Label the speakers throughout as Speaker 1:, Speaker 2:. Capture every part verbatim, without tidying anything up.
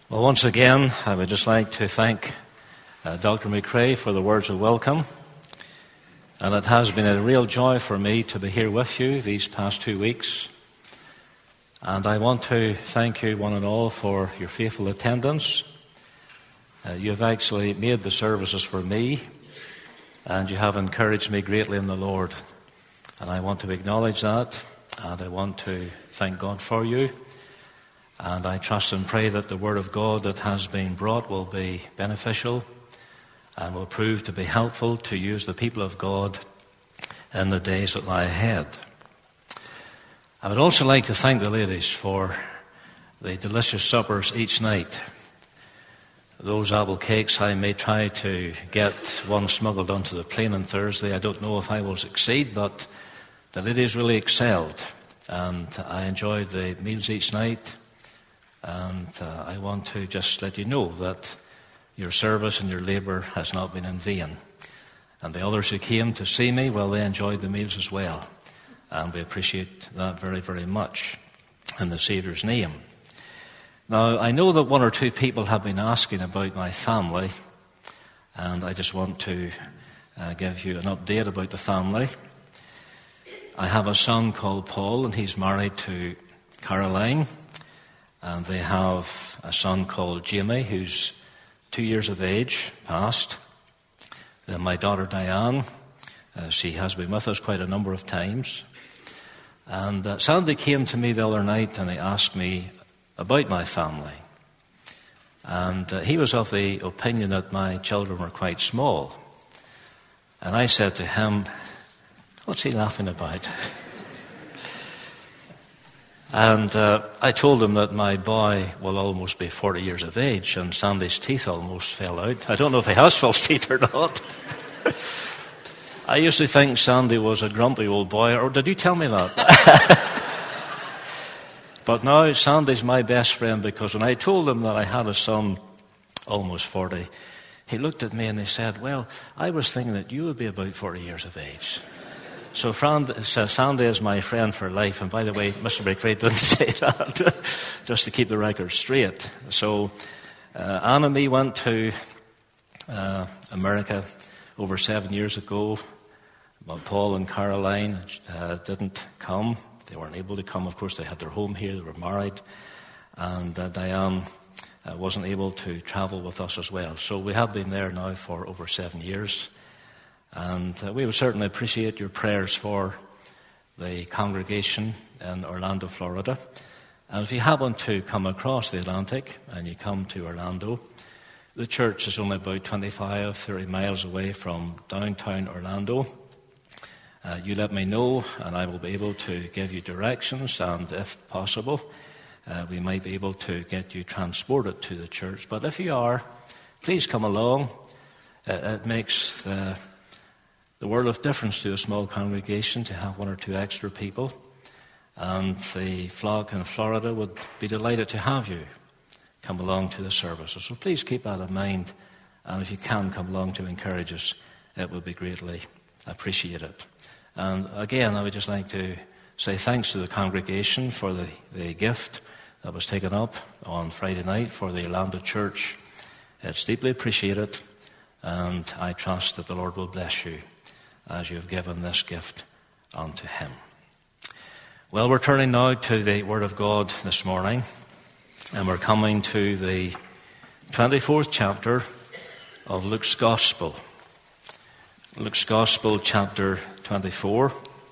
Speaker 1: Well, once again, I would just like to thank uh, Doctor McRae for the words of welcome. And it has been a real joy for me to be here with you these past two weeks. And I want to thank you one and all for your faithful attendance. Uh, you have actually made the services for me, and you have encouraged me greatly in the Lord. And I want to acknowledge that, and I want to thank God for you. And I trust and pray that the Word of God that has been brought will be beneficial and will prove to be helpful to you as the people of God in the days that lie ahead. I would also like to thank the ladies for the delicious suppers each night. Those apple cakes, I may try to get one smuggled onto the plane on Thursday. I don't know if I will succeed, but the ladies really excelled. And I enjoyed the meals each night. And uh, I want to just let you know that your service and your labour has not been in vain. And the others who came to see me, well, they enjoyed the meals as well. And we appreciate that very, very much in the Saviour's name. Now, I know that one or two people have been asking about my family, and I just want to uh, give you an update about the family. I have a son called Paul, and he's married to Caroline. And they have a son called Jamie, who's two years of age, past. Then my daughter Diane, uh, she has been with us quite a number of times. And uh, Sandy came to me the other night and he asked me about my family. And uh, he was of the opinion that my children were quite small. And I said to him, "What's he laughing about?" And uh, I told him that my boy will almost be forty years of age, and Sandy's teeth almost fell out. I don't know if he has false teeth or not. I used to think Sandy was a grumpy old boy, or did you tell me that? But now Sandy's my best friend, because when I told him that I had a son almost forty, he looked at me and he said, "Well, I was thinking that you would be about forty years of age." So Sandy is my friend for life. And by the way, Mister McRae didn't say that, just to keep the record straight. So uh, Anne and me went to uh, America over seven years ago. But Paul and Caroline uh, didn't come. They weren't able to come. Of course, they had their home here. They were married. And uh, Diane uh, wasn't able to travel with us as well. So we have been there now for over seven years. And uh, we would certainly appreciate your prayers for the congregation in Orlando, Florida. And if you happen to come across the Atlantic and you come to Orlando, the church is only about twenty-five, thirty miles away from downtown Orlando. Uh, you let me know and I will be able to give you directions, and if possible, uh, we might be able to get you transported to the church. But if you are, please come along. Uh, it makes the The world of difference to a small congregation to have one or two extra people. And the flock in Florida would be delighted to have you come along to the services. So please keep that in mind. And if you can come along to encourage us, it would be greatly appreciated. And again, I would just like to say thanks to the congregation for the, the gift that was taken up on Friday night for the Orlando Church. It's deeply appreciated. And I trust that the Lord will bless you as you have given this gift unto him. Well, we're turning now to the Word of God this morning, and we're coming to the twenty-fourth chapter of Luke's Gospel. Luke's Gospel, chapter twenty-four.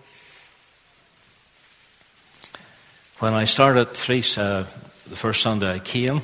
Speaker 1: When I started three, uh, the first Sunday I came,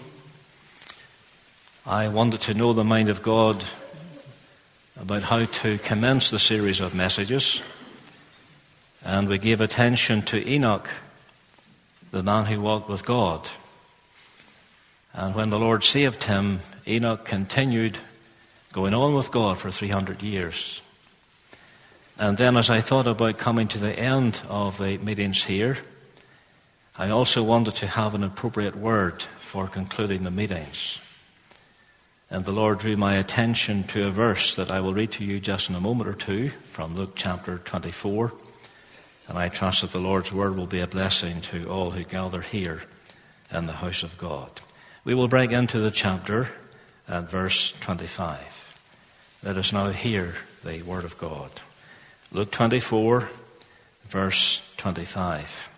Speaker 1: I wanted to know the mind of God about how to commence the series of messages. And we gave attention to Enoch, the man who walked with God. And when the Lord saved him, Enoch continued going on with God for three hundred years. And then as I thought about coming to the end of the meetings here, I also wanted to have an appropriate word for concluding the meetings. And the Lord drew my attention to a verse that I will read to you just in a moment or two from Luke chapter twenty-four. And I trust that the Lord's word will be a blessing to all who gather here in the house of God. We will break into the chapter at verse twenty-five. Let us now hear the word of God. Luke twenty-four, verse twenty-five.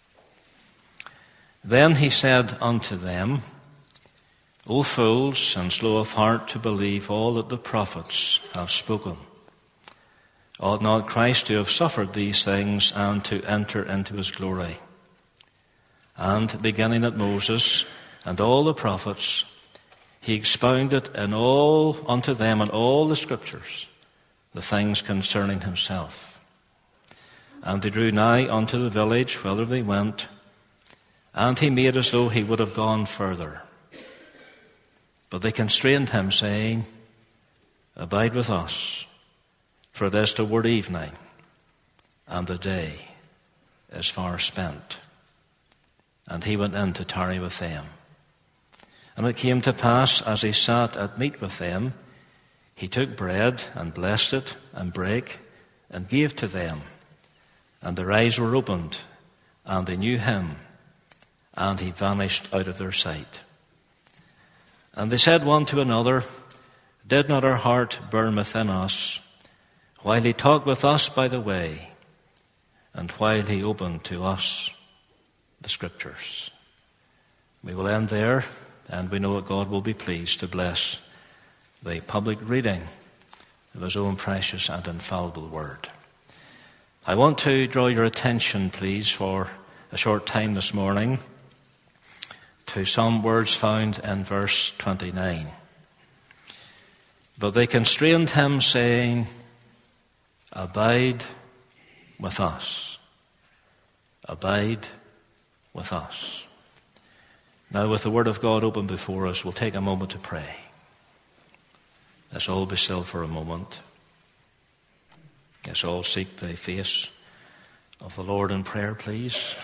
Speaker 1: Then he said unto them, O fools, and slow of heart to believe all that the prophets have spoken. Ought not Christ to have suffered these things and to enter into his glory? And beginning at Moses and all the prophets, he expounded in all unto them in all the scriptures the things concerning himself. And they drew nigh unto the village whither they went, and he made as though he would have gone further. But they constrained him, saying, Abide with us, for it is toward evening, and the day is far spent. And he went in to tarry with them. And it came to pass, as he sat at meat with them, he took bread, and blessed it, and brake, and gave to them. And their eyes were opened, and they knew him, and he vanished out of their sight. And they said one to another, Did not our heart burn within us, while he talked with us by the way, and while he opened to us the scriptures? We will end there, and we know that God will be pleased to bless the public reading of his own precious and infallible word. I want to draw your attention, please, for a short time this morning, to some words found in verse twenty-nine. But they constrained him, saying, Abide with us. Abide with us. Now, with the word of God open before us, we'll take a moment to pray. Let's all be still for a moment. Let's all seek the face of the Lord in prayer, please.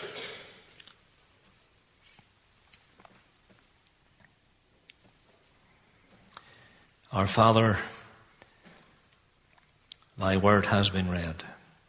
Speaker 1: Our Father, thy word has been read.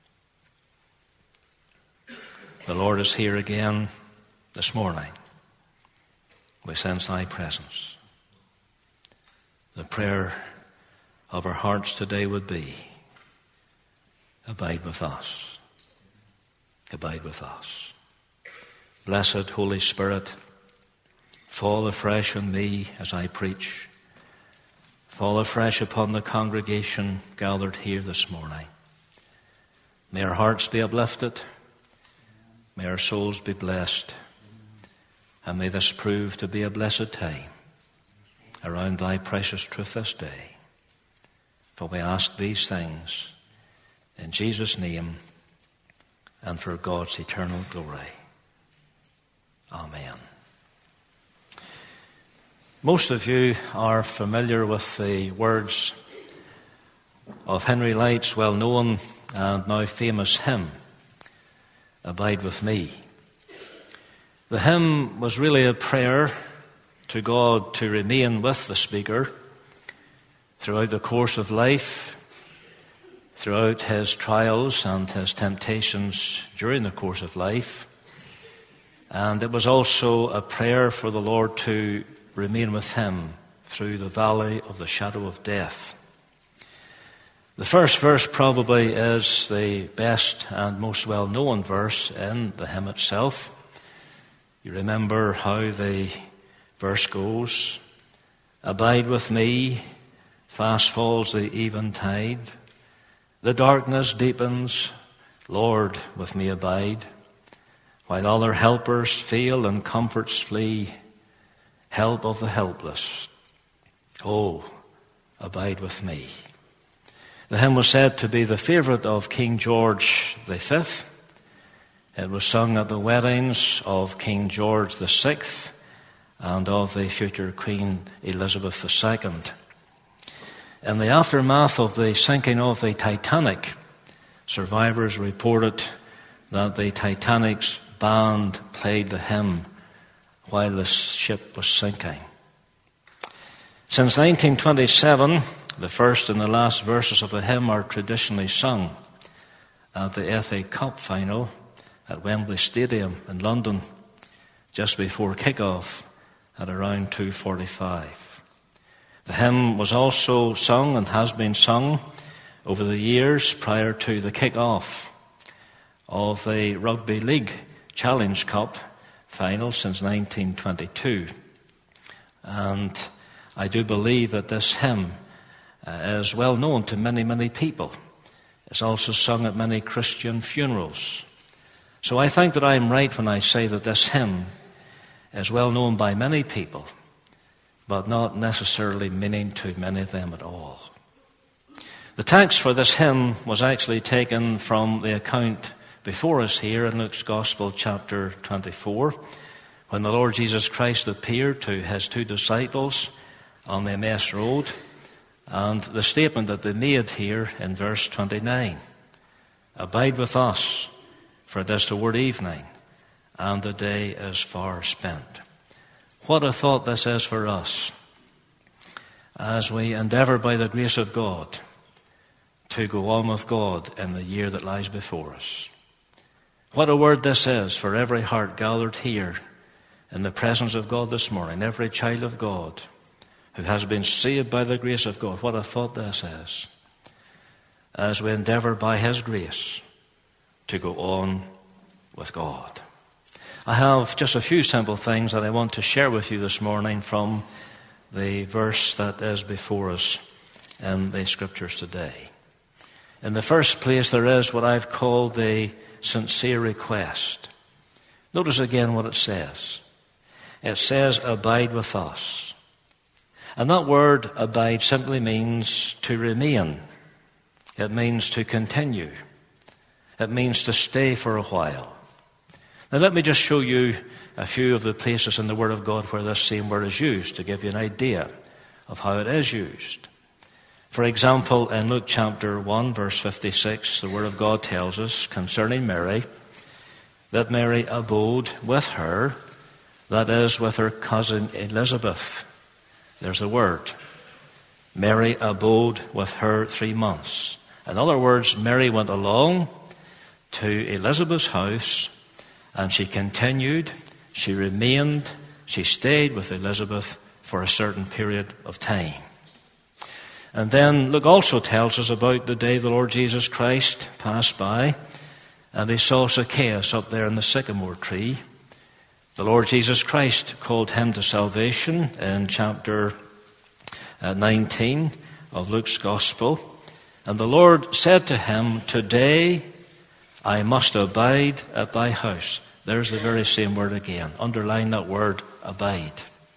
Speaker 1: The Lord is here again this morning. We sense thy presence. The prayer of our hearts today would be, Abide with us. Abide with us. Blessed Holy Spirit, fall afresh on me as I preach. Fall afresh upon the congregation gathered here this morning. May our hearts be uplifted. May our souls be blessed. And may this prove to be a blessed time around thy precious truth this day. For we ask these things in Jesus' name and for God's eternal glory. Amen. Most of you are familiar with the words of Henry Light's well-known and now famous hymn, Abide with Me. The hymn was really a prayer to God to remain with the speaker throughout the course of life, throughout his trials and his temptations during the course of life. And it was also a prayer for the Lord to remain with him through the valley of the shadow of death. The first verse probably is the best and most well-known verse in the hymn itself. You remember how the verse goes, Abide with me, fast falls the eventide. The darkness deepens, Lord, with me abide. While other helpers fail and comforts flee, help of the helpless, oh, abide with me. The hymn was said to be the favourite of King George the Fifth. It was sung at the weddings of King George the Sixth and of the future Queen Elizabeth the Second. In the aftermath of the sinking of the Titanic, survivors reported that the Titanic's band played the hymn while the ship was sinking. Since nineteen twenty-seven, the first and the last verses of the hymn are traditionally sung at the F A Cup final at Wembley Stadium in London just before kick-off at around two forty-five. The hymn was also sung and has been sung over the years prior to the kick-off of the Rugby League Challenge Cup final since nineteen twenty-two. And I do believe that this hymn uh, is well known to many, many people. It's also sung at many Christian funerals. So I think that I'm right when I say that this hymn is well known by many people, but not necessarily meaning to many of them at all. The text for this hymn was actually taken from the account before us here in Luke's Gospel, chapter twenty-four, when the Lord Jesus Christ appeared to his two disciples on the Emmaus Road, and the statement that they made here in verse twenty-nine, "Abide with us, for it is toward evening, and the day is far spent." What a thought this is for us as we endeavour by the grace of God to go on with God in the year that lies before us. What a word this is for every heart gathered here in the presence of God this morning, every child of God who has been saved by the grace of God. What a thought this is as we endeavour by his grace to go on with God. I have just a few simple things that I want to share with you this morning from the verse that is before us in the scriptures today. In the first place, there is what I've called the sincere request. Notice again what it says. It says, "Abide with us." And that word abide simply means to remain. It means to continue. It means to stay for a while. Now let me just show you a few of the places in the Word of God where this same word is used to give you an idea of how it is used. For example, in Luke chapter one, verse fifty-six, the Word of God tells us concerning Mary that Mary abode with her, that is, with her cousin Elizabeth. There's the word. Mary abode with her three months. In other words, Mary went along to Elizabeth's house and she continued, she remained, she stayed with Elizabeth for a certain period of time. And then Luke also tells us about the day the Lord Jesus Christ passed by and they saw Zacchaeus up there in the sycamore tree. The Lord Jesus Christ called him to salvation in chapter nineteen of Luke's Gospel. And the Lord said to him, "Today I must abide at thy house." There's the very same word again. Underline that word, abide.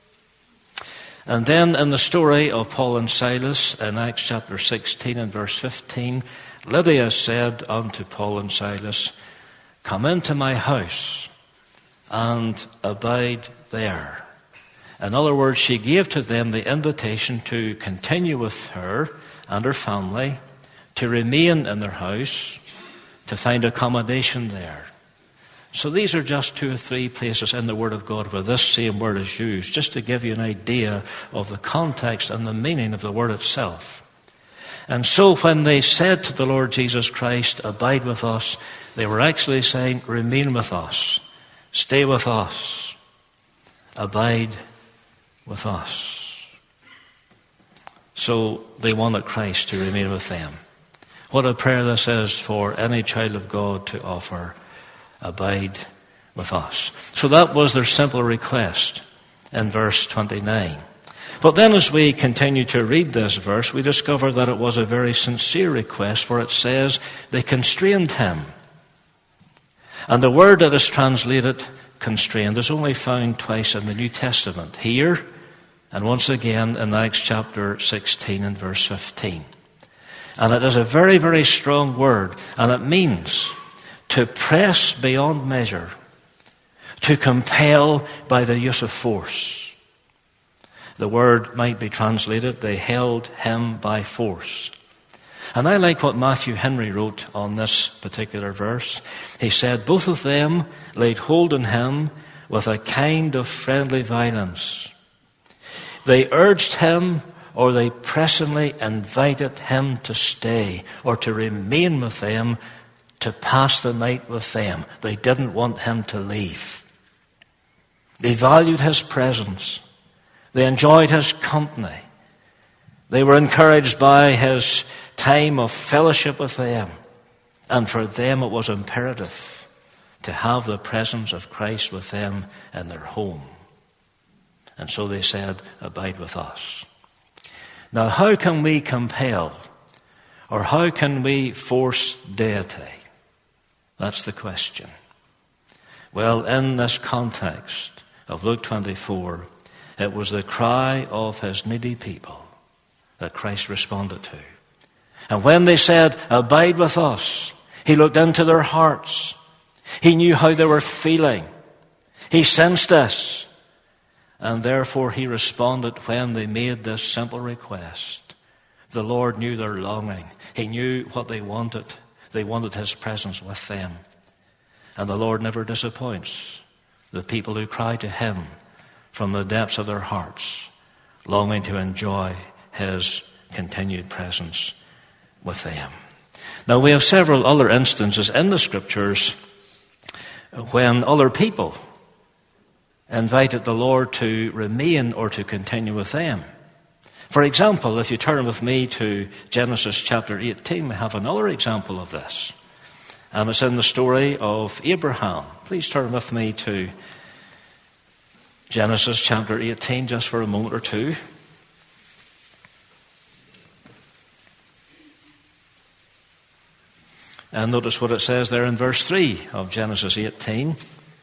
Speaker 1: And then in the story of Paul and Silas in Acts chapter sixteen and verse fifteen, Lydia said unto Paul and Silas, "Come into my house and abide there." In other words, she gave to them the invitation to continue with her and her family, to remain in their house, to find accommodation there. So these are just two or three places in the Word of God where this same word is used, just to give you an idea of the context and the meaning of the word itself. And so when they said to the Lord Jesus Christ, "Abide with us," they were actually saying, "Remain with us, stay with us, abide with us." So they wanted Christ to remain with them. What a prayer this is for any child of God to offer. Abide with us. So that was their simple request in verse twenty-nine. But then as we continue to read this verse, we discover that it was a very sincere request, for it says they constrained him. And the word that is translated constrained is only found twice in the New Testament, here and once again in Acts chapter sixteen and verse fifteen. And it is a very, very strong word, and it means to press beyond measure, to compel by the use of force. The word might be translated, they held him by force. And I like what Matthew Henry wrote on this particular verse. He said, "Both of them laid hold on him with a kind of friendly violence. They urged him, or they pressingly invited him to stay or to remain with them, to pass the night with them." They didn't want him to leave. They valued his presence. They enjoyed his company. They were encouraged by his time of fellowship with them. And for them it was imperative to have the presence of Christ with them in their home. And so they said, abide with us. Now, how can we compel, or how can we force deity? That's the question. Well, in this context of Luke twenty-four, it was the cry of his needy people that Christ responded to. And when they said, abide with us, he looked into their hearts. He knew how they were feeling. He sensed this. And therefore he responded when they made this simple request. The Lord knew their longing. He knew what they wanted. They wanted his presence with them. And the Lord never disappoints the people who cry to him from the depths of their hearts, longing to enjoy his continued presence with them. Now, we have several other instances in the Scriptures when other people invited the Lord to remain or to continue with them. For example, if you turn with me to Genesis chapter eighteen, we have another example of this. And it's in the story of Abraham. Please turn with me to Genesis chapter eighteen just for a moment or two. And notice what it says there in verse three of Genesis eighteen.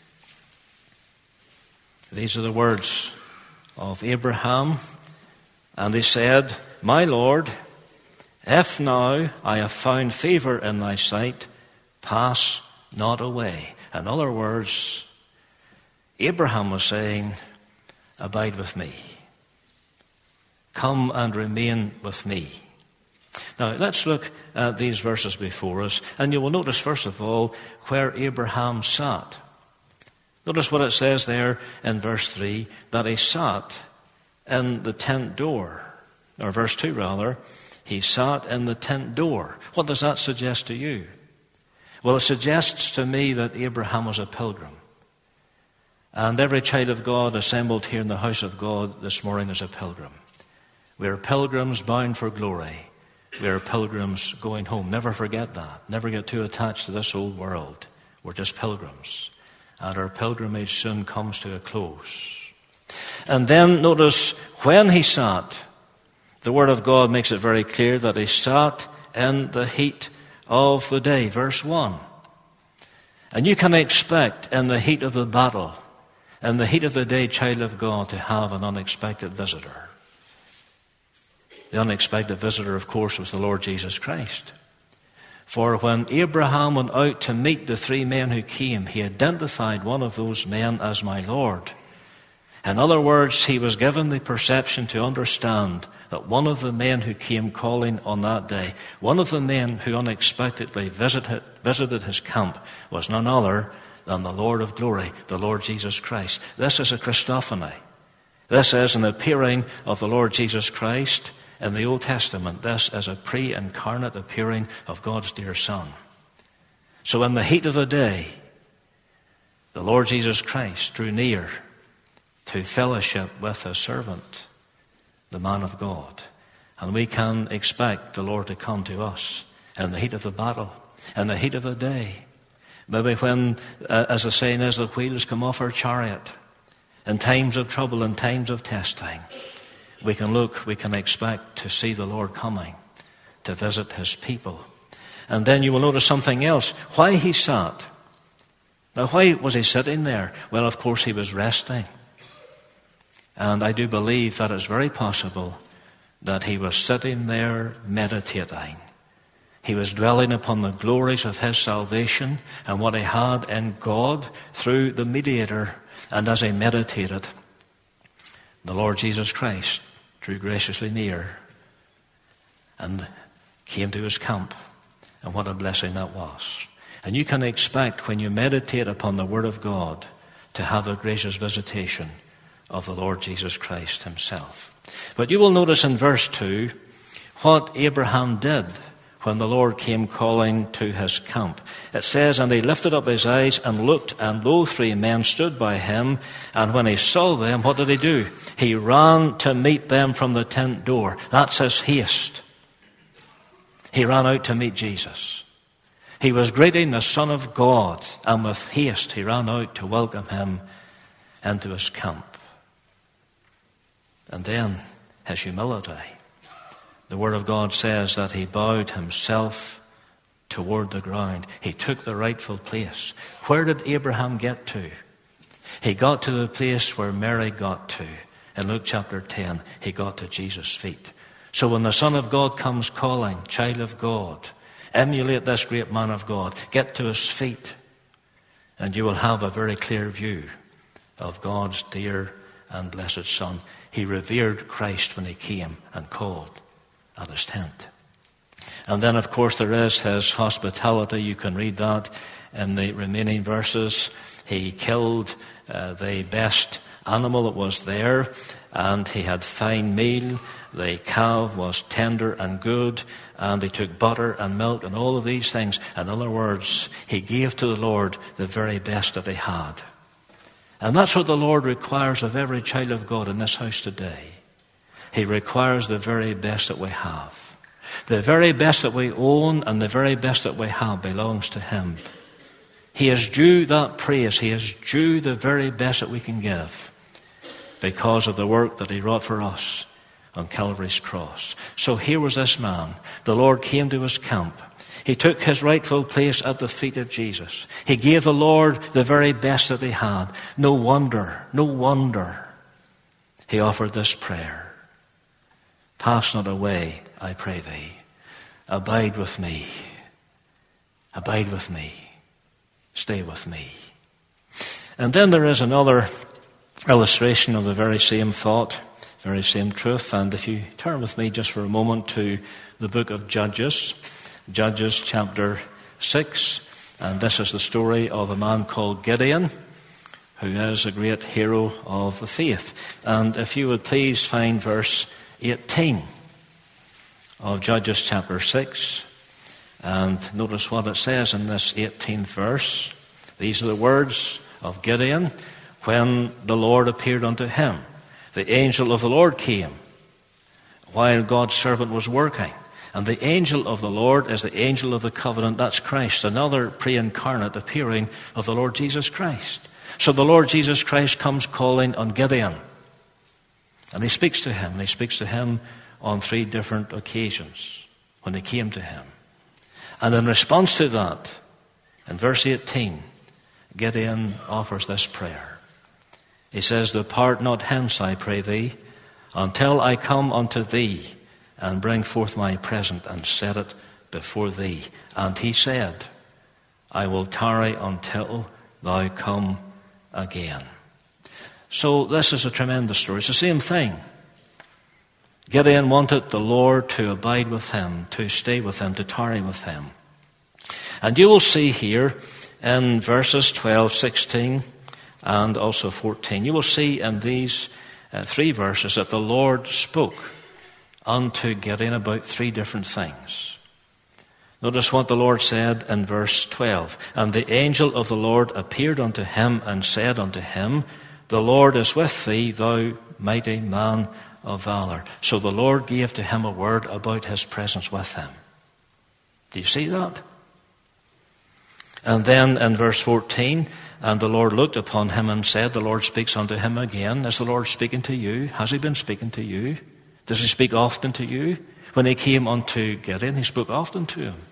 Speaker 1: These are the words of Abraham. And he said, my Lord, if now I have found favor in thy sight, pass not away. In other words, Abraham was saying, abide with me. Come and remain with me. Now, let's look at these verses before us, and you will notice, first of all, where Abraham sat. Notice what it says there in verse three, that he sat in the tent door. Or verse two, rather. He sat in the tent door. What does that suggest to you? Well, it suggests to me that Abraham was a pilgrim. And every child of God assembled here in the house of God this morning is a pilgrim. We are pilgrims bound for glory. We are pilgrims going home. Never forget that. Never get too attached to this old world. We're just pilgrims. And our pilgrimage soon comes to a close. And then notice when he sat, the Word of God makes it very clear that he sat in the heat of the day. Verse one. And you can expect in the heat of the battle, in the heat of the day, child of God, to have an unexpected visitor. The unexpected visitor, of course, was the Lord Jesus Christ. For when Abraham went out to meet the three men who came, he identified one of those men as my Lord. In other words, he was given the perception to understand that one of the men who came calling on that day, one of the men who unexpectedly visited, visited his camp, was none other than the Lord of glory, the Lord Jesus Christ. This is a Christophany. This is an appearing of the Lord Jesus Christ in the Old Testament. This is a pre-incarnate appearing of God's dear Son. So in the heat of the day, the Lord Jesus Christ drew near to fellowship with his servant, the man of God. And we can expect the Lord to come to us in the heat of the battle, in the heat of the day. Maybe when, uh, as the saying is, the wheels come off our chariot, in times of trouble, in times of testing, we can look, we can expect to see the Lord coming to visit his people. And then you will notice something else. Why he sat. Now, why was he sitting there? Well, of course, he was resting. And I do believe that it's very possible that he was sitting there meditating. He was dwelling upon the glories of his salvation and what he had in God through the mediator. And as he meditated, the Lord Jesus Christ drew graciously near and came to his camp. And what a blessing that was. And you can expect when you meditate upon the Word of God to have a gracious visitation of the Lord Jesus Christ himself. But you will notice in verse two what Abraham did when the Lord came calling to his camp. It says, and he lifted up his eyes and looked, and lo, three men stood by him. And when he saw them, what did he do? He ran to meet them from the tent door. That's his haste. He ran out to meet Jesus. He was greeting the Son of God, and with haste he ran out to welcome him into his camp. And then his humility. The Word of God says that he bowed himself toward the ground. He took the rightful place. Where did Abraham get to? He got to the place where Mary got to. In Luke chapter ten, he got to Jesus' feet. So when the Son of God comes calling, child of God, emulate this great man of God. Get to his feet, and you will have a very clear view of God's dear and blessed Son. He revered Christ when he came and called at his tent. And then, of course, there is his hospitality. You can read that in the remaining verses. He killed uh, the best animal that was there, and he had fine meal. The calf was tender and good, and he took butter and milk and all of these things. In other words, he gave to the Lord the very best that he had. And that's what the Lord requires of every child of God in this house today. He requires the very best that we have. The very best that we own and the very best that we have belongs to him. He is due that praise. He is due the very best that we can give because of the work that he wrought for us on Calvary's cross. So here was this man. The Lord came to his camp. He took his rightful place at the feet of Jesus. He gave the Lord the very best that he had. No wonder, no wonder he offered this prayer. Pass not away, I pray thee. Abide with me. Abide with me. Stay with me. And then there is another illustration of the very same thought, very same truth. And if you turn with me just for a moment to the book of Judges, Judges chapter six, and this is the story of a man called Gideon, who is a great hero of the faith. And if you would please find verse eighteen of Judges chapter six, and notice what it says in this eighteenth verse. These are the words of Gideon when the Lord appeared unto him. The angel of the Lord came while God's servant was working. And the angel of the Lord is the angel of the covenant. That's Christ, another pre-incarnate appearing of the Lord Jesus Christ. So the Lord Jesus Christ comes calling on Gideon. And he speaks to him. And he speaks to him on three different occasions when he came to him. And in response to that, in verse eighteen, Gideon offers this prayer. He says, depart not hence, I pray thee, until I come unto thee and bring forth my present and set it before thee. And he said, I will tarry until thou come again. So this is a tremendous story. It's the same thing. Gideon wanted the Lord to abide with him, to stay with him, to tarry with him. And you will see here in verses twelve, sixteen, and also fourteen, you will see in these uh, three verses that the Lord spoke unto Gideon about three different things. Notice what the Lord said in verse twelve. And the angel of the Lord appeared unto him and said unto him, the Lord is with thee, thou mighty man of valor. So the Lord gave to him a word about his presence with him. Do you see that? And then in verse fourteen, and the Lord looked upon him and said, the Lord speaks unto him again. Is the Lord speaking to you? Has he been speaking to you? Does he speak often to you? When he came unto Gideon, he spoke often to him.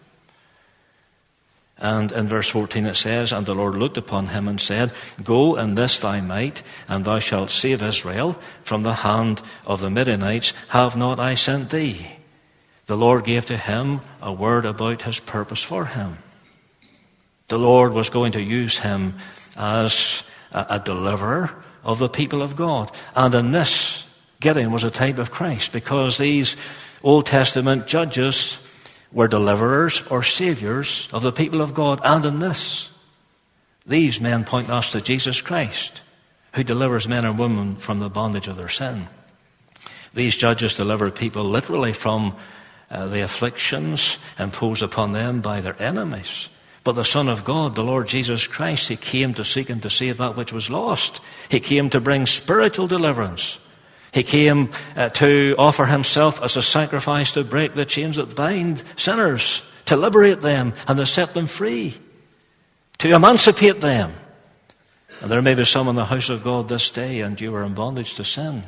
Speaker 1: And in verse fourteen it says, and the Lord looked upon him and said, go in this thy might, and thou shalt save Israel from the hand of the Midianites. Have not I sent thee? The Lord gave to him a word about his purpose for him. The Lord was going to use him as a, a deliverer of the people of God. And in this, Gideon was a type of Christ, because these Old Testament judges were deliverers or saviors of the people of God. And in this, these men point us to Jesus Christ, who delivers men and women from the bondage of their sin. These judges delivered people literally from uh, the afflictions imposed upon them by their enemies. But the Son of God, the Lord Jesus Christ, he came to seek and to save that which was lost. He came to bring spiritual deliverance. He came uh, to offer himself as a sacrifice to break the chains that bind sinners, to liberate them and to set them free, to emancipate them. And there may be some in the house of God this day, and you are in bondage to sin.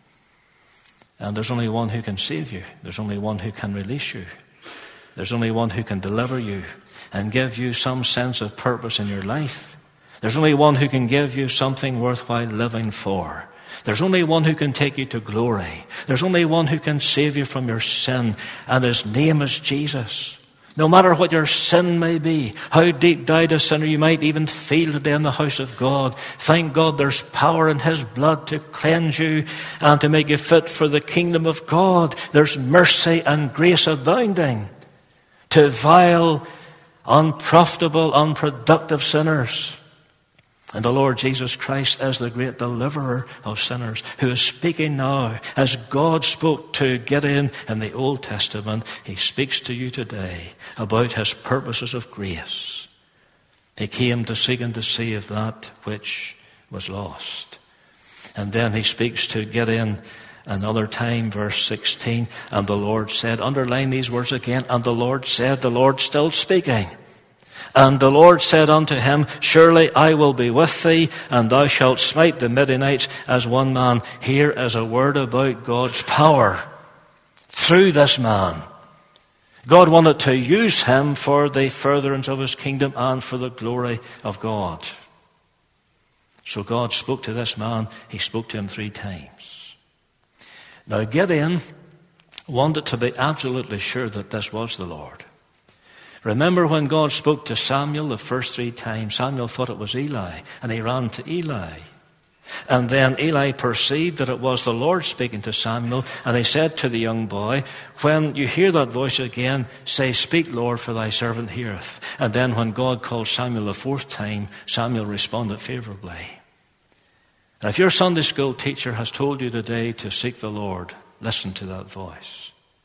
Speaker 1: And there's only one who can save you. There's only one who can release you. There's only one who can deliver you and give you some sense of purpose in your life. There's only one who can give you something worthwhile living for. There's only one who can take you to glory. There's only one who can save you from your sin, and his name is Jesus. No matter what your sin may be, how deep down a sinner you might even feel today in the house of God, thank God there's power in his blood to cleanse you and to make you fit for the kingdom of God. There's mercy and grace abounding to vile, unprofitable, unproductive sinners. And the Lord Jesus Christ is the great deliverer of sinners, who is speaking now. As God spoke to Gideon in the Old Testament, he speaks to you today about his purposes of grace. He came to seek and to save that which was lost. And then he speaks to Gideon another time, verse sixteen, and the Lord said, underline these words again, and the Lord said, the Lord still speaking. And the Lord said unto him, surely I will be with thee, and thou shalt smite the Midianites as one man. Here is a word about God's power through this man. God wanted to use him for the furtherance of his kingdom and for the glory of God. So God spoke to this man. He spoke to him three times. Now Gideon wanted to be absolutely sure that this was the Lord. Remember when God spoke to Samuel the first three times, Samuel thought it was Eli, and he ran to Eli. And then Eli perceived that it was the Lord speaking to Samuel, and he said to the young boy, when you hear that voice again, say, speak, Lord, for thy servant heareth. And then when God called Samuel the fourth time, Samuel responded favorably. And if your Sunday school teacher has told you today to seek the Lord, listen to that voice.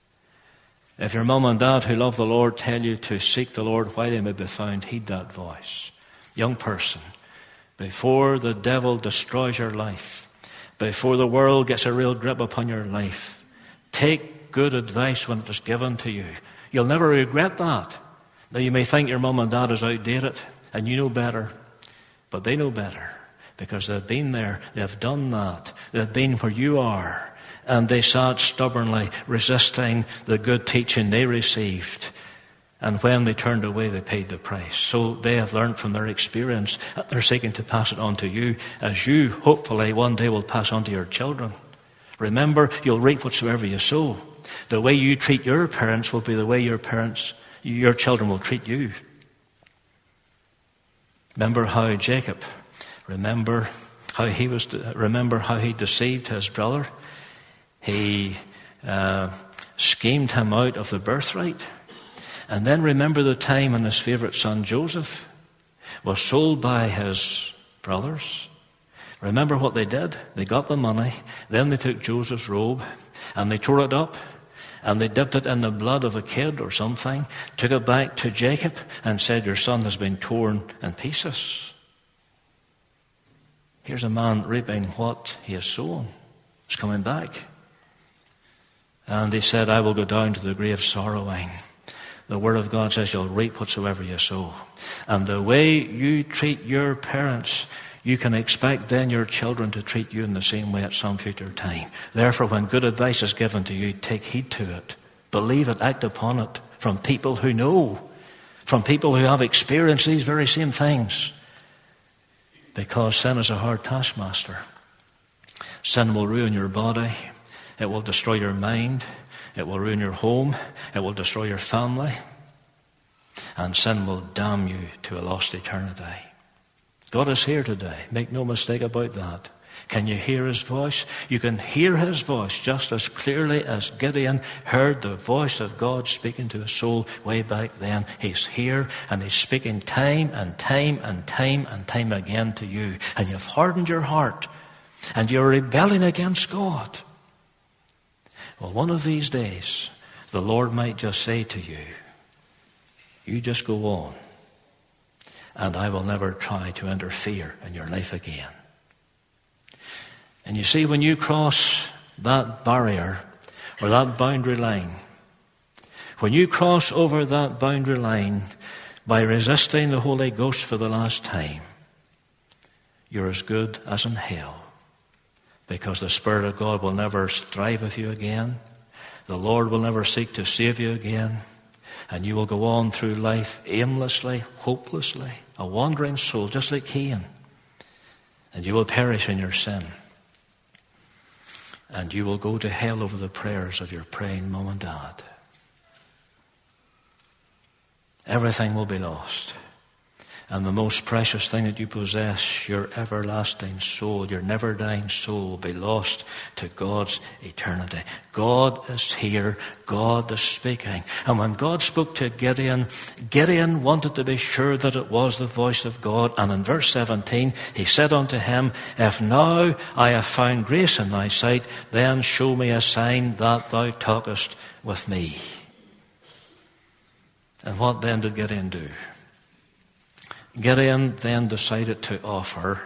Speaker 1: If your mum and dad who love the Lord tell you to seek the Lord while he may be found, heed that voice. Young person, before the devil destroys your life, before the world gets a real grip upon your life, take good advice when it is given to you. You'll never regret that. Now you may think your mum and dad is outdated and you know better, but they know better because they've been there, they've done that, they've been where you are. And they sat stubbornly resisting the good teaching they received. And when they turned away, they paid the price. So they have learned from their experience. They're seeking to pass it on to you, as you hopefully one day will pass on to your children. Remember, you'll reap whatsoever you sow. The way you treat your parents will be the way your parents, your children will treat you. Remember how Jacob, remember how he was, remember how he deceived his brother. He uh, schemed him out of the birthright. And then remember the time when his favorite son Joseph was sold by his brothers. Remember what they did? They got the money. Then they took Joseph's robe and they tore it up and they dipped it in the blood of a kid or something, took it back to Jacob and said, your son has been torn in pieces. Here's a man reaping what he has sown. It's coming back. And he said, I will go down to the grave sorrowing. The word of God says you'll reap whatsoever you sow. And the way you treat your parents, you can expect then your children to treat you in the same way at some future time. Therefore, when good advice is given to you, take heed to it. Believe it, act upon it from people who know, from people who have experienced these very same things. Because sin is a hard taskmaster. Sin will ruin your body. It will destroy your mind. It will ruin your home. It will destroy your family. And sin will damn you to a lost eternity. God is here today. Make no mistake about that. Can you hear his voice? You can hear his voice just as clearly as Gideon heard the voice of God speaking to his soul way back then. He's here and he's speaking time and time and time and time again to you. And you've hardened your heart and you're rebelling against God. Well, one of these days, the Lord might just say to you, you just go on, and I will never try to interfere in your life again. And you see, when you cross that barrier or that boundary line, when you cross over that boundary line by resisting the Holy Ghost for the last time, you're as good as in hell, because the Spirit of God will never strive with you again. The Lord will never seek to save you again. And you will go on through life aimlessly, hopelessly, a wandering soul, just like Cain. And you will perish in your sin. And you will go to hell over the prayers of your praying mum and dad. Everything will be lost. And the most precious thing that you possess, your everlasting soul, your never-dying soul, will be lost to God's eternity. God is here. God is speaking. And when God spoke to Gideon, Gideon wanted to be sure that it was the voice of God. And in verse seventeen, he said unto him, if now I have found grace in thy sight, then show me a sign that thou talkest with me. And what then did Gideon do? Gideon then decided to offer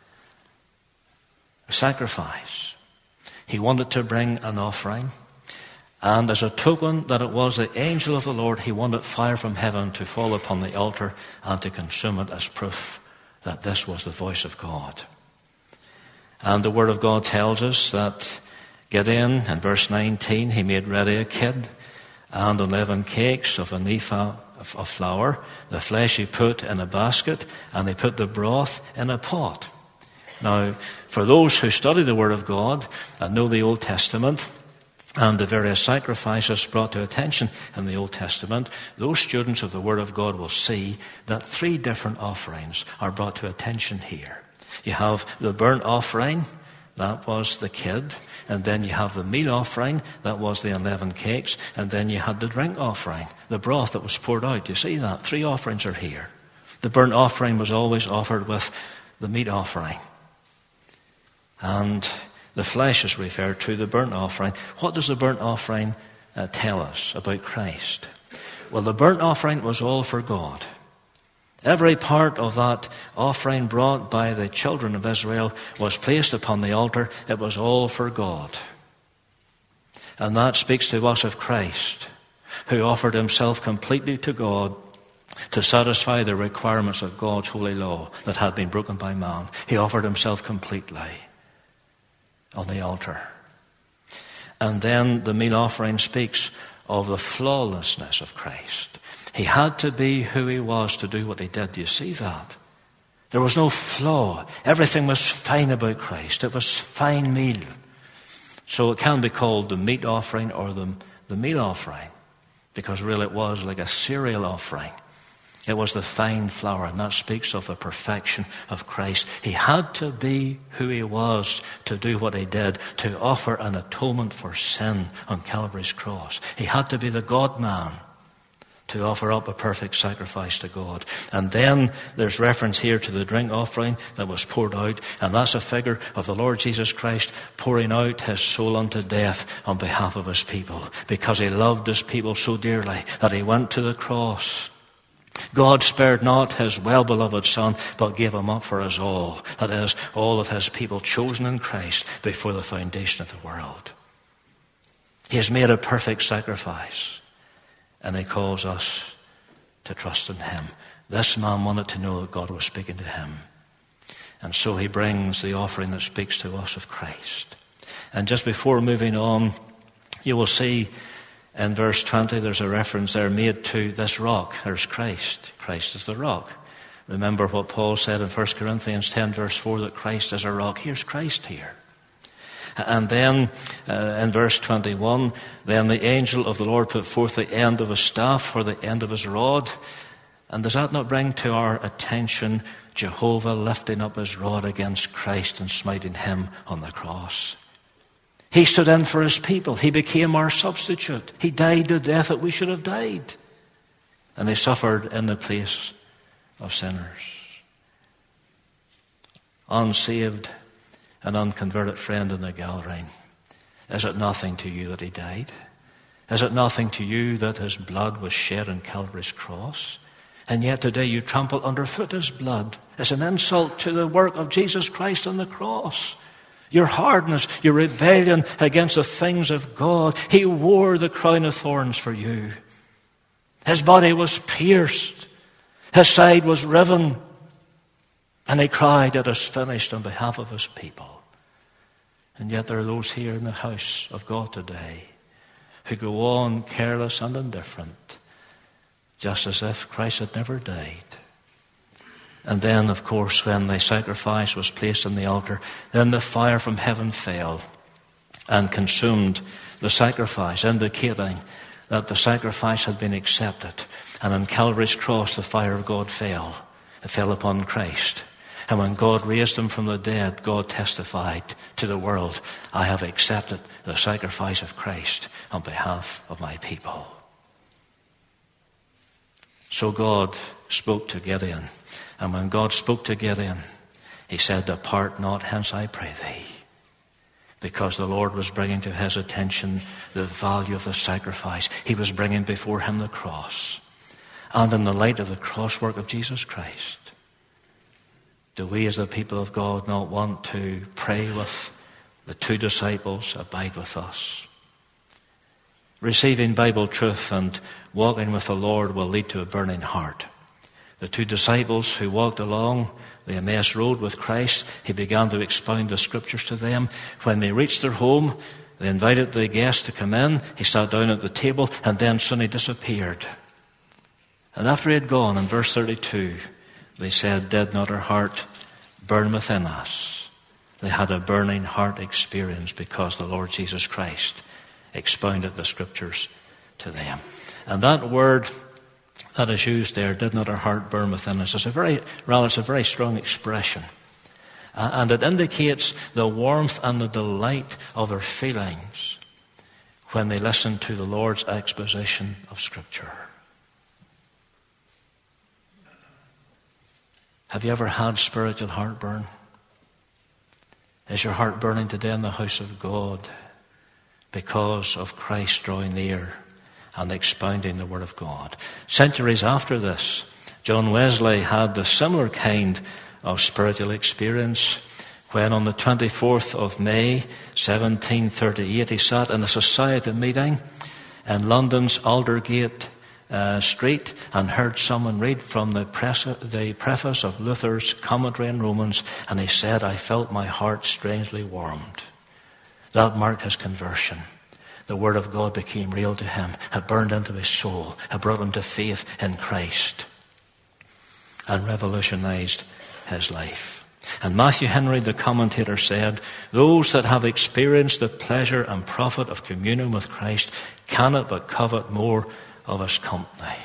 Speaker 1: a sacrifice. He wanted to bring an offering. And as a token that it was the angel of the Lord, he wanted fire from heaven to fall upon the altar and to consume it as proof that this was the voice of God. And the Word of God tells us that Gideon, in verse nineteen, he made ready a kid and eleven cakes of an ephah of flour. The flesh he put in a basket, and they put the broth in a pot. Now, for those who study the Word of God and know the Old Testament and the various sacrifices brought to attention in the Old Testament, those students of the Word of God will see that three different offerings are brought to attention here. You have the burnt offering, that was the kid. And then you have the meal offering, that was the eleven cakes. And then you had the drink offering, the broth that was poured out. You see that? Three offerings are here. The burnt offering was always offered with the meat offering. And the flesh is referred to, the burnt offering. What does the burnt offering uh, tell us about Christ? Well, the burnt offering was all for God. Every part of that offering brought by the children of Israel was placed upon the altar. It was all for God. And that speaks to us of Christ, who offered himself completely to God to satisfy the requirements of God's holy law that had been broken by man. He offered himself completely on the altar. And then the meal offering speaks of the flawlessness of Christ. He had to be who he was to do what he did. Do you see that? There was no flaw. Everything was fine about Christ. It was fine meal. So it can be called the meat offering or the, the meal offering, because really it was like a cereal offering. It was the fine flour, and that speaks of the perfection of Christ. He had to be who he was to do what he did, to offer an atonement for sin on Calvary's cross. He had to be the God-man to offer up a perfect sacrifice to God. And then there's reference here to the drink offering that was poured out, and that's a figure of the Lord Jesus Christ pouring out his soul unto death on behalf of his people, because he loved his people so dearly that he went to the cross. God spared not his well-beloved Son, but gave him up for us all. That is, all of his people chosen in Christ before the foundation of the world. He has made a perfect sacrifice, and he calls us to trust in him. This man wanted to know that God was speaking to him. And so he brings the offering that speaks to us of Christ. And just before moving on, you will see in verse twenty, there's a reference there made to this rock. There's Christ. Christ is the rock. Remember what Paul said in First Corinthians ten, verse four, that Christ is a rock. Here's Christ here. And then uh, in verse twenty-one, then the angel of the Lord put forth the end of his staff, or the end of his rod. And does that not bring to our attention Jehovah lifting up his rod against Christ and smiting him on the cross? He stood in for his people. He became our substitute. He died the death that we should have died. And he suffered in the place of sinners. Unsaved and unconverted friend in the gallery, is it nothing to you that he died? Is it nothing to you that his blood was shed on Calvary's cross? And yet today you trample underfoot his blood. It's an insult to the work of Jesus Christ on the cross. Your hardness, your rebellion against the things of God. He wore the crown of thorns for you. His body was pierced. His side was riven. And he cried, "It is finished," on behalf of his people. And yet there are those here in the house of God today who go on careless and indifferent, just as if Christ had never died. And then, of course, when the sacrifice was placed on the altar, then the fire from heaven fell and consumed the sacrifice, indicating that the sacrifice had been accepted. And on Calvary's cross, the fire of God fell. It fell upon Christ. And when God raised him from the dead, God testified to the world, "I have accepted the sacrifice of Christ on behalf of my people." So God spoke to Gideon. And when God spoke to Gideon, he said, "Depart not hence, I pray thee." Because the Lord was bringing to his attention the value of the sacrifice. He was bringing before him the cross. And in the light of the cross work of Jesus Christ, do we as the people of God not want to pray with the two disciples, "Abide with us"? Receiving Bible truth and walking with the Lord will lead to a burning heart. The two disciples who walked along the Emmaus road with Christ, he began to expound the scriptures to them. When they reached their home, they invited the guests to come in. He sat down at the table, and then soon he disappeared. And after he had gone, in verse thirty-two, they said, "Did not our heart burn within us?" They had a burning heart experience because the Lord Jesus Christ expounded the scriptures to them. And that word that is used there, "did not our heart burn within us," is a very, rather, it's a very strong expression. Uh, and it indicates the warmth and the delight of their feelings when they listen to the Lord's exposition of Scripture. Have you ever had spiritual heartburn? Is your heart burning today in the house of God because of Christ drawing near and expounding the Word of God? Centuries after this, John Wesley had the similar kind of spiritual experience when on the twenty-fourth of May, seventeen thirty-eight, he sat in a society meeting in London's Aldergate uh, Street and heard someone read from the, pres- the preface of Luther's commentary on Romans, and he said, "I felt my heart strangely warmed." That marked his conversion. The Word of God became real to him. It burned into his soul. It brought him to faith in Christ and revolutionized his life. And Matthew Henry, the commentator, said, "Those that have experienced the pleasure and profit of communion with Christ cannot but covet more of his company."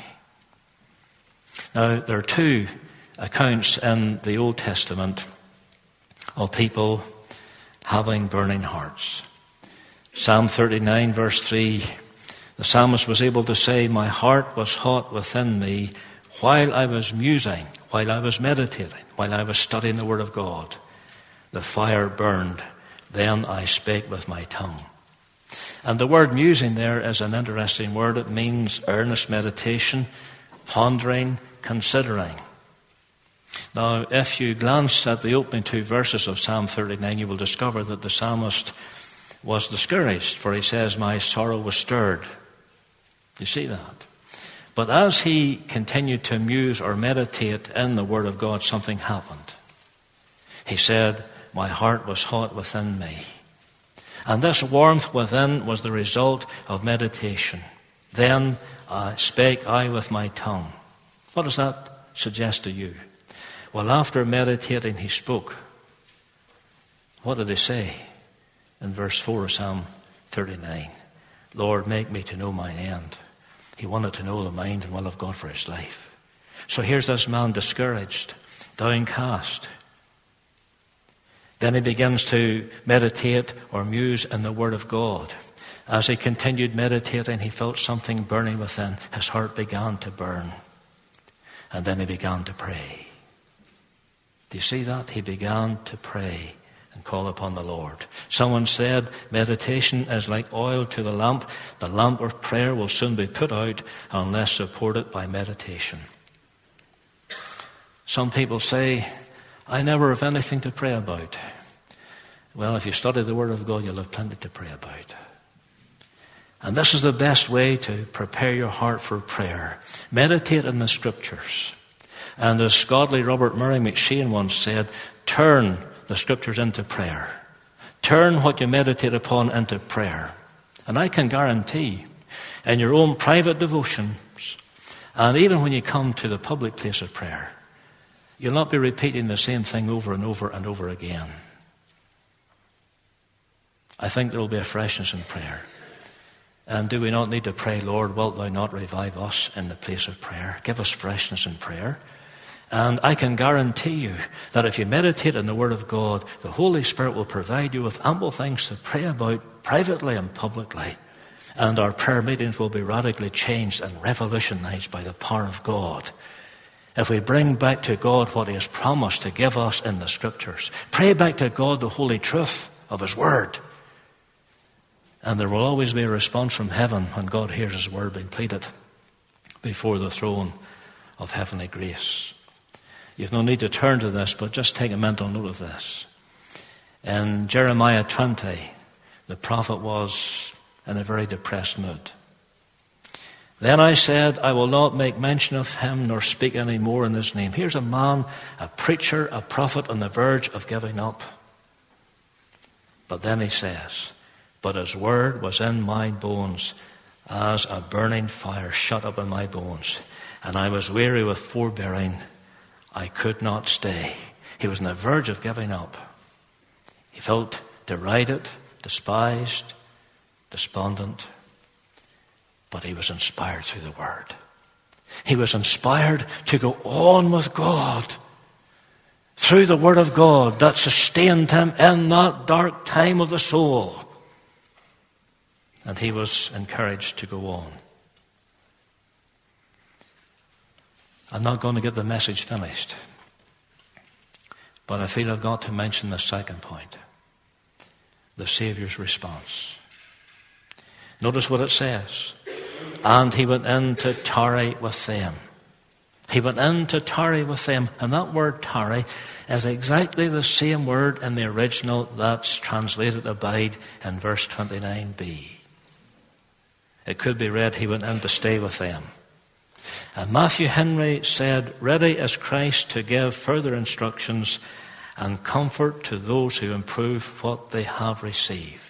Speaker 1: Now, there are two accounts in the Old Testament of people having burning hearts. Psalm thirty-nine, verse three, the psalmist was able to say, "My heart was hot within me while I was musing, while I was meditating, while I was studying the Word of God. The fire burned, then I spake with my tongue." And the word musing there is an interesting word. It means earnest meditation, pondering, considering. Now, if you glance at the opening two verses of Psalm thirty-nine, you will discover that the psalmist was discouraged, for he says, "My sorrow was stirred." You see that? But as he continued to muse or meditate in the Word of God, something happened. He said, "My heart was hot within me." And this warmth within was the result of meditation. "Then uh, spake I with my tongue." What does that suggest to you? Well, after meditating, he spoke. What did he say? In verse four of Psalm thirty-nine, "Lord, make me to know mine end." He wanted to know the mind and will of God for his life. So here's this man discouraged, downcast. Then he begins to meditate or muse in the Word of God. As he continued meditating, he felt something burning within. His heart began to burn. And then he began to pray. Do you see that? He began to pray and call upon the Lord. Someone said, meditation is like oil to the lamp. The lamp of prayer will soon be put out unless supported by meditation. Some people say, I never have anything to pray about. Well, if you study the Word of God, you'll have plenty to pray about. And this is the best way to prepare your heart for prayer. Meditate in the Scriptures. And as godly Robert Murray McShane once said, turn the Scriptures into prayer. Turn what you meditate upon into prayer. And I can guarantee, in your own private devotions, and even when you come to the public place of prayer, you'll not be repeating the same thing over and over and over again. I think there will be a freshness in prayer. And do we not need to pray, Lord, wilt thou not revive us in the place of prayer? Give us freshness in prayer. And I can guarantee you that if you meditate on the Word of God, the Holy Spirit will provide you with ample things to pray about privately and publicly. And our prayer meetings will be radically changed and revolutionized by the power of God. If we bring back to God what He has promised to give us in the Scriptures, pray back to God the holy truth of His Word. And there will always be a response from heaven when God hears His Word being pleaded before the throne of heavenly grace. You've no need to turn to this, but just take a mental note of this. In Jeremiah twenty, the prophet was in a very depressed mood. Then I said, I will not make mention of him nor speak any more in his name. Here's a man, a preacher, a prophet on the verge of giving up. But then he says, but his word was in my bones as a burning fire shut up in my bones. And I was weary with forbearing. I could not stay. He was on the verge of giving up. He felt derided, despised, despondent. But he was inspired through the Word. He was inspired to go on with God through the Word of God that sustained him in that dark time of the soul. And he was encouraged to go on. I'm not going to get the message finished, but I feel I've got to mention the second point, the Saviour's response. Notice what it says. And he went in to tarry with them. He went in to tarry with them. And that word tarry is exactly the same word in the original that's translated abide in verse twenty-nine b. It could be read, he went in to stay with them. And Matthew Henry said, ready is Christ to give further instructions and comfort to those who improve what they have received.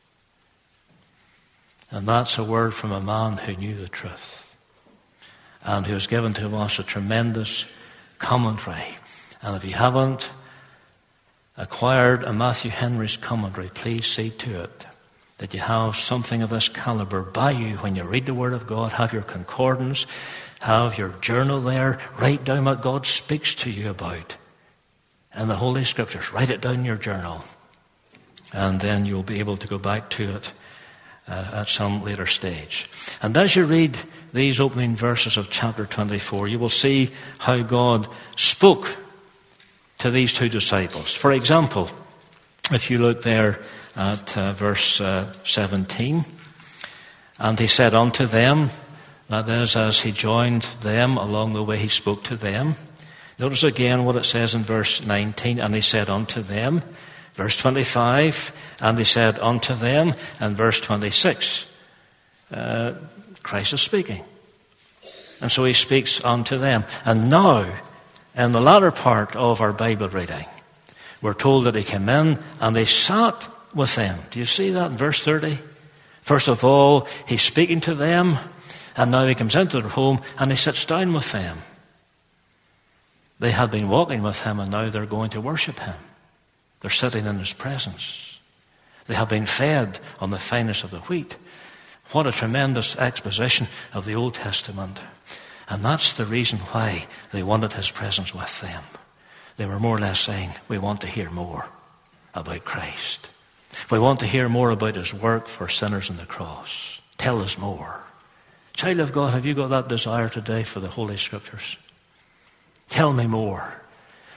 Speaker 1: And that's a word from a man who knew the truth and who has given to us a tremendous commentary. And if you haven't acquired a Matthew Henry's commentary, please see to it that you have something of this caliber by you when you read the Word of God. Have your concordance, have your journal there, write down what God speaks to you about in the Holy Scriptures. Write it down in your journal, and then you'll be able to go back to it Uh, at some later stage. And as you read these opening verses of chapter twenty-four, you will see how God spoke to these two disciples. For example, if you look there at uh, verse uh, seventeen, and he said unto them, that is, as he joined them along the way he spoke to them. Notice again what it says in verse nineteen, and he said unto them. Verse twenty-five, and he said unto them, and verse twenty-six, uh, Christ is speaking. And so he speaks unto them. And now, in the latter part of our Bible reading, we're told that he came in and they sat with them. Do you see that in verse thirty? First of all, he's speaking to them, and now he comes into their home and he sits down with them. They had been walking with him, and now they're going to worship him. They're sitting in his presence. They have been fed on the finest of the wheat. What a tremendous exposition of the Old Testament. And that's the reason why they wanted his presence with them. They were more or less saying, we want to hear more about Christ. We want to hear more about his work for sinners on the cross. Tell us more. Child of God, have you got that desire today for the Holy Scriptures? Tell me more.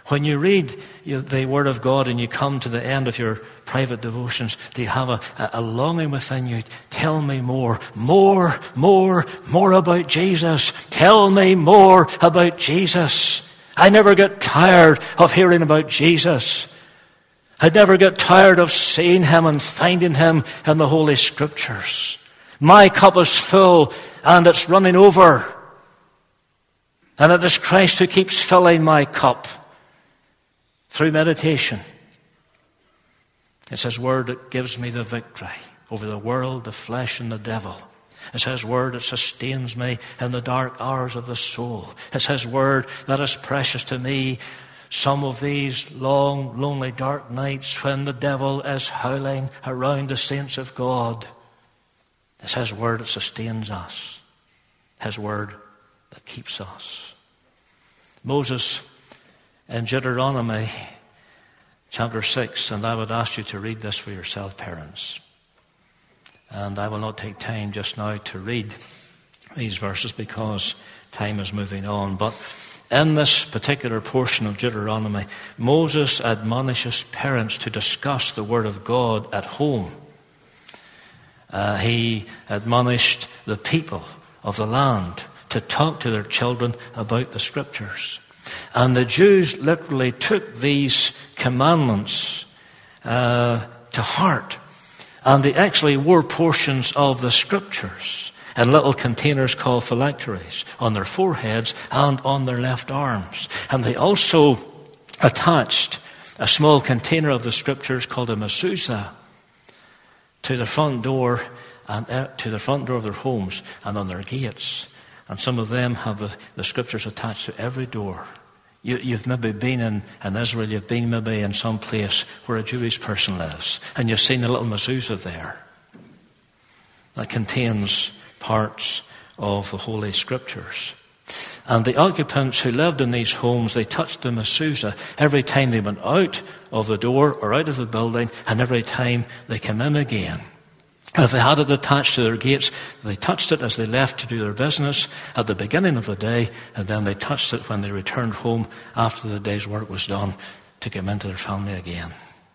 Speaker 1: When you read you know, the Word of God and you come to the end of your private devotions, do you have a, a longing within you? Tell me more, more, more, more about Jesus. Tell me more about Jesus. I never get tired of hearing about Jesus. I never get tired of seeing him and finding him in the Holy Scriptures. My cup is full and it's running over. And it is Christ who keeps filling my cup through meditation. It's his word that gives me the victory over the world, the flesh, and the devil. It's his word that sustains me in the dark hours of the soul. It's his word that is precious to me some of these long, lonely, dark nights when the devil is howling around the saints of God. It's his word that sustains us. His word that keeps us. Moses in Deuteronomy chapter six, and I would ask you to read this for yourself, parents. And I will not take time just now to read these verses because time is moving on. But in this particular portion of Deuteronomy, Moses admonishes parents to discuss the Word of God at home. Uh, he admonished the people of the land to talk to their children about the Scriptures. And the Jews literally took these commandments uh, to heart. And they actually wore portions of the Scriptures in little containers called phylacteries on their foreheads and on their left arms. And they also attached a small container of the Scriptures called a mezuzah to the front door and uh, to the front door of their homes and on their gates. And some of them have the, the Scriptures attached to every door. You, you've maybe been in, in Israel, you've been maybe in some place where a Jewish person lives, and you've seen the little mezuzah there that contains parts of the Holy Scriptures. And the occupants who lived in these homes, they touched the mezuzah every time they went out of the door or out of the building, and every time they came in again. And if they had it attached to their gates, they touched it as they left to do their business at the beginning of the day, and then they touched it when they returned home after the day's work was done to come into their family again.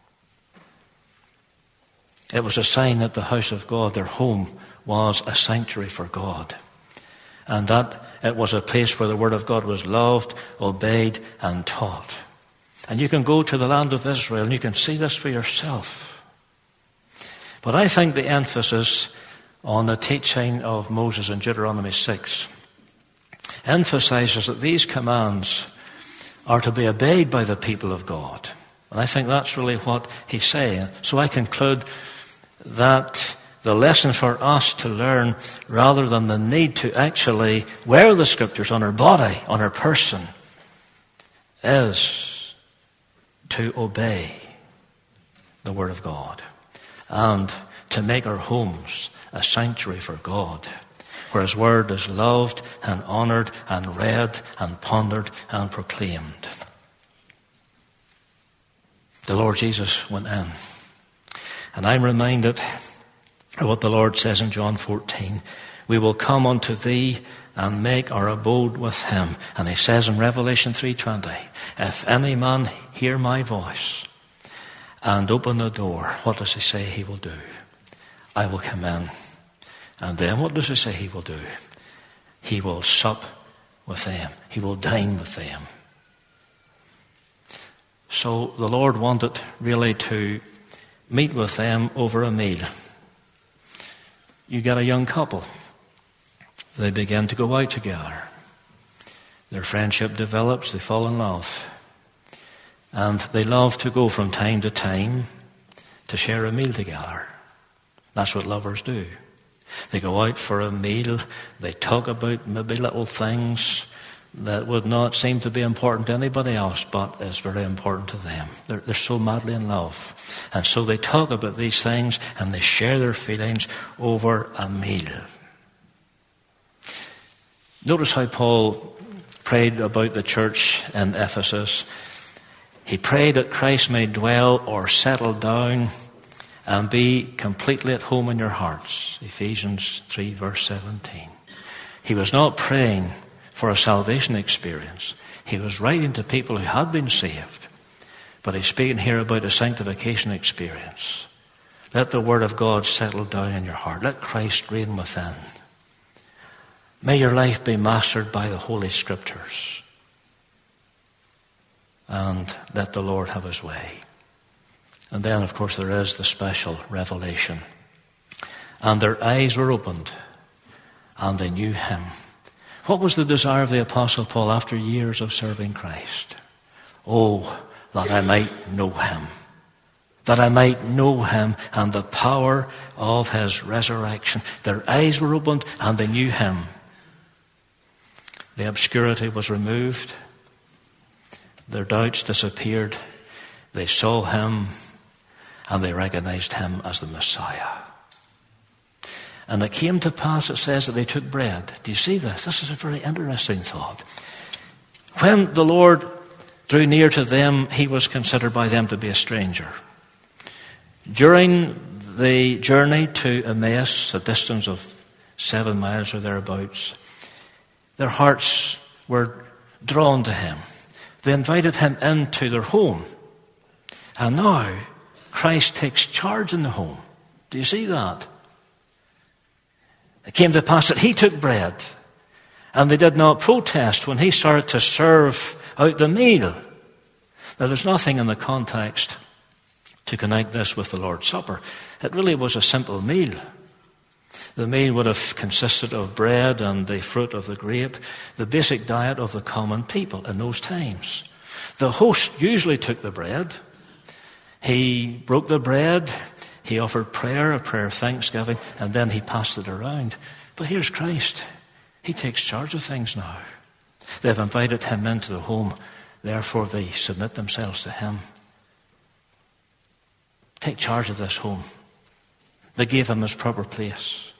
Speaker 1: It was a sign that the house of God, their home, was a sanctuary for God, and that it was a place where the Word of God was loved, obeyed, and taught. And you can go to the land of Israel and you can see this for yourself. But I think the emphasis on the teaching of Moses in Deuteronomy six emphasizes that these commands are to be obeyed by the people of God. And I think that's really what he's saying. So I conclude that the lesson for us to learn, rather than the need to actually wear the Scriptures on our body, on our person, is to obey the Word of God. And to make our homes a sanctuary for God, where his word is loved and honored and read and pondered and proclaimed. The Lord Jesus went in. And I'm reminded of what the Lord says in John fourteen. We will come unto thee and make our abode with him. And he says in Revelation three twenty, if any man hear my voice and open the door, what does he say he will do? I will come in. And then what does he say he will do? He will sup with them. He will dine with them. So the Lord wanted really to meet with them over a meal. You get a young couple. They begin to go out together. Their friendship develops. They fall in love. And they love to go from time to time to share a meal together. That's what lovers do. They go out for a meal. They talk about maybe little things that would not seem to be important to anybody else, but is very important to them. They're, they're so madly in love. And so they talk about these things and they share their feelings over a meal. Notice how Paul prayed about the church in Ephesus. He prayed that Christ may dwell or settle down and be completely at home in your hearts. Ephesians three verse seventeen. He was not praying for a salvation experience. He was writing to people who had been saved. But he's speaking here about a sanctification experience. Let the Word of God settle down in your heart. Let Christ reign within. May your life be mastered by the Holy Scriptures. And let the Lord have his way. And then, of course, there is the special revelation. And their eyes were opened, and they knew him. What was the desire of the Apostle Paul after years of serving Christ? Oh, that I might know him. That I might know him and the power of his resurrection. Their eyes were opened, and they knew him. The obscurity was removed. Their doubts disappeared. They saw him, and they recognized him as the Messiah. And it came to pass, it says, that they took bread. Do you see this? This is a very interesting thought. When the Lord drew near to them, he was considered by them to be a stranger. During the journey to Emmaus, a distance of seven miles or thereabouts, their hearts were drawn to him. They invited him into their home. And now, Christ takes charge in the home. Do you see that? It came to pass that he took bread, and they did not protest when he started to serve out the meal. Now, there's nothing in the context to connect this with the Lord's Supper. It really was a simple meal. The meal would have consisted of bread and the fruit of the grape, the basic diet of the common people in those times. The host usually took the bread. He broke the bread. He offered prayer, a prayer of thanksgiving, and then he passed it around. But here's Christ. He takes charge of things now. They've invited him into the home. Therefore, they submit themselves to him. Take charge of this home. They gave him his proper place.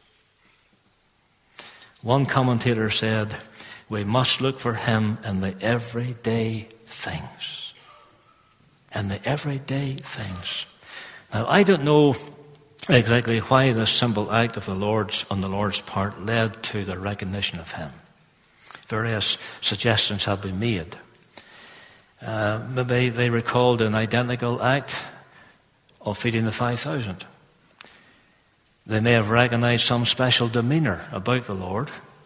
Speaker 1: One commentator said, we must look for him in the everyday things. In the everyday things. Now, I don't know exactly why this simple act of the Lord's on the Lord's part led to the recognition of him. Various suggestions have been made. Uh, maybe they recalled an identical act of feeding the five thousand. They may have recognized some special demeanor about the Lord,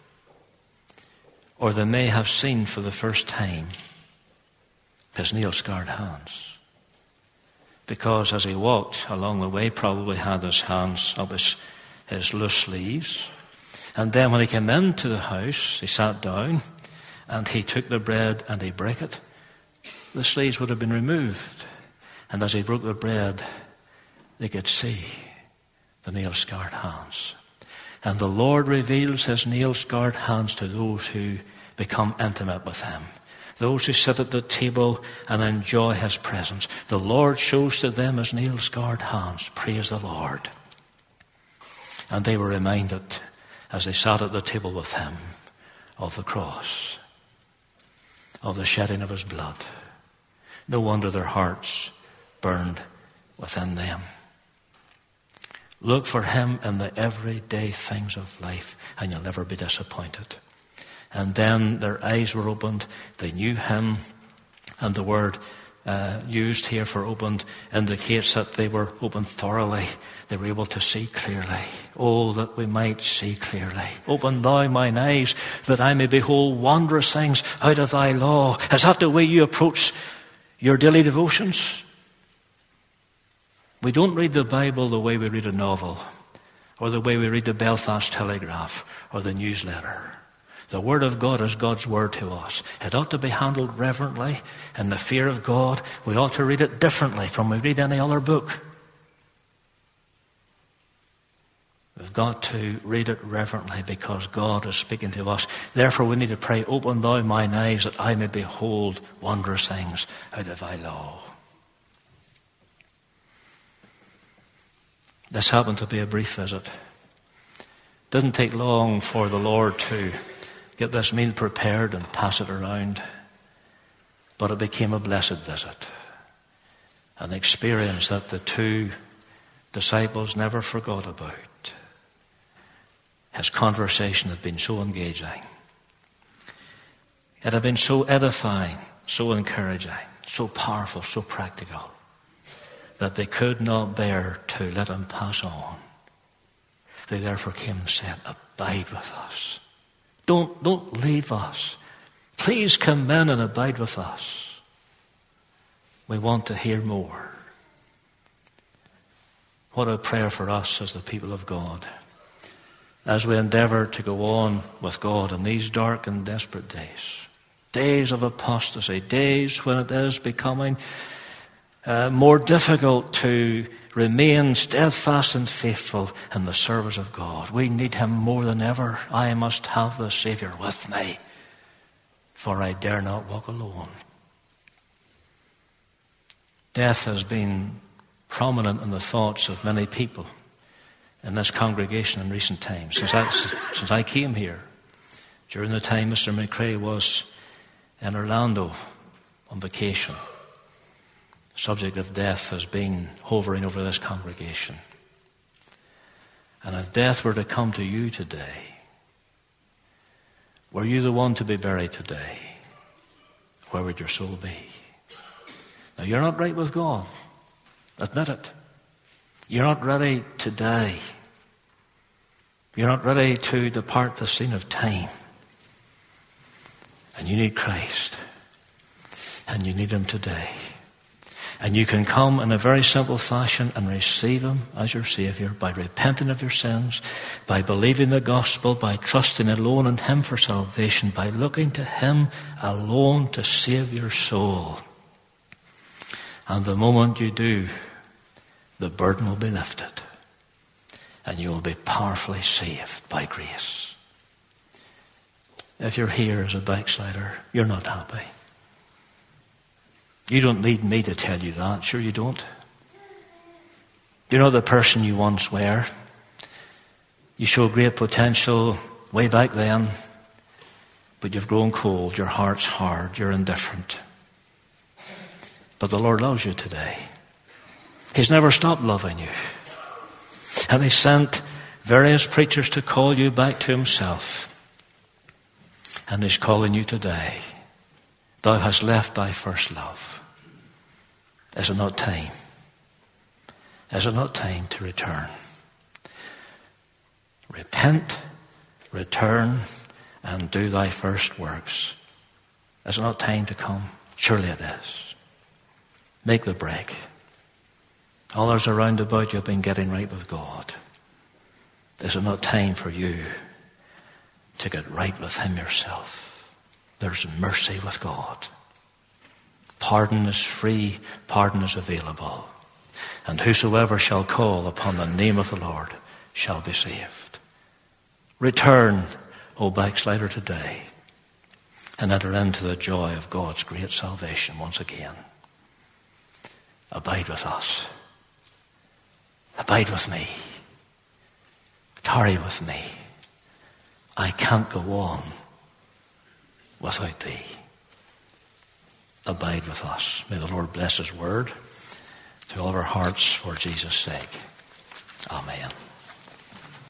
Speaker 1: or they may have seen for the first time his nail-scarred hands. Because as he walked along the way, probably had his hands up his, his loose sleeves. And then when he came into the house, he sat down, and he took the bread and he broke it. The sleeves would have been removed. And as he broke the bread, they could see the nail-scarred hands. And the Lord reveals his nail-scarred hands to those who become intimate with him. Those who sit at the table and enjoy his presence. The Lord shows to them his nail-scarred hands. Praise the Lord. And they were reminded, as they sat at the table with him, of the cross, of the shedding of his blood. No wonder their hearts burned within them. Look for him in the everyday things of life, and you'll never be disappointed. And then their eyes were opened. They knew him. And the word uh, used here for opened indicates that they were opened thoroughly. They were able to see clearly. Oh, that we might see clearly. Open thou mine eyes, that I may behold wondrous things out of thy law. Is that the way you approach your daily devotions? We don't read the Bible the way we read a novel, or the way we read the Belfast Telegraph, or the newsletter. The Word of God is God's Word to us. It ought to be handled reverently in the fear of God. We ought to read it differently from we read any other book. We've got to read it reverently because God is speaking to us. Therefore we need to pray, open thou mine eyes that I may behold wondrous things out of thy law. This happened to be a brief visit. Didn't take long for the Lord to get this meal prepared and pass it around. But it became a blessed visit. An experience that the two disciples never forgot about. His conversation had been so engaging. It had been so edifying, so encouraging, so powerful, so practical, that they could not bear to let him pass on. They therefore came and said, abide with us. Don't, don't leave us. Please come in and abide with us. We want to hear more. What a prayer for us as the people of God, as we endeavour to go on with God in these dark and desperate days. Days of apostasy, days when it is becoming uh, more difficult to remain steadfast and faithful in the service of God. We need him more than ever. I must have the Saviour with me, for I dare not walk alone. Death has been prominent in the thoughts of many people in this congregation in recent times. Since I, since I came here, during the time Mister McCrae was in Orlando on vacation, the subject of death has been hovering over this congregation. And if death were to come to you today, were you the one to be buried today, where would your soul be? Now, you're not right with God. Admit it. You're not ready to die. You're not ready to depart the scene of time. And you need Christ. And you need him today. And you can come in a very simple fashion and receive him as your Saviour by repenting of your sins, by believing the gospel, by trusting alone in him for salvation, by looking to him alone to save your soul. And the moment you do, the burden will be lifted, and you will be powerfully saved by grace. If you're here as a backslider, you're not happy. You don't need me to tell you that. Sure you don't. You're not the person you once were. You showed great potential way back then, but you've grown cold. Your heart's hard. You're indifferent. But the Lord loves you today. He's never stopped loving you. And he sent various preachers to call you back to himself. And he's calling you today. Thou hast left thy first love. Is it not time? Is it not time to return? Repent, return, and do thy first works. Is it not time to come? Surely it is. Make the break. Others around about you have been getting right with God. Is it not time for you to get right with him yourself? There's mercy with God. Pardon is free, pardon is available. And whosoever shall call upon the name of the Lord shall be saved. Return, O backslider, today, and enter into the joy of God's great salvation once again. Abide with us. Abide with me. Tarry with me. I can't go on without thee. Abide with us. May the Lord bless his word to all of our hearts for Jesus' sake. Amen.